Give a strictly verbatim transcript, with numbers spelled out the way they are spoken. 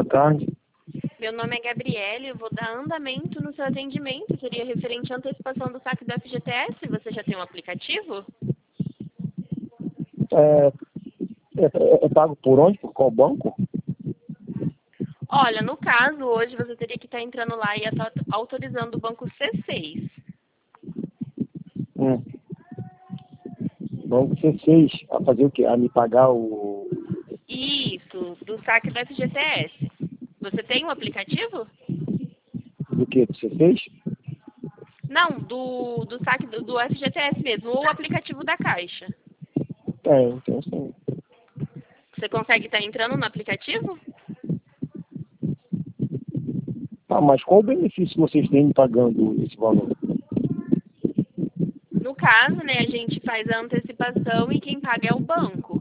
tarde. Meu nome é Gabriele, eu vou dar andamento no seu atendimento. Seria referente à antecipação do saque do F G T S. Você já tem um aplicativo? É, é, é, é pago por onde? Por qual banco? Olha, no caso, hoje você teria que estar entrando lá e ata- autorizando o banco C seis. Hum. Banco C seis, a fazer o quê? A me pagar o... Isso, do saque do F G T S. Você tem um aplicativo? Do quê? Do C seis? Não, do, do saque do, do F G T S mesmo, ou o aplicativo da Caixa. Tem, tem sim. Você consegue estar entrando no aplicativo? Tá, mas qual o benefício que vocês têm me pagando esse valor? No caso, né, a gente faz a antecipação e quem paga é o banco.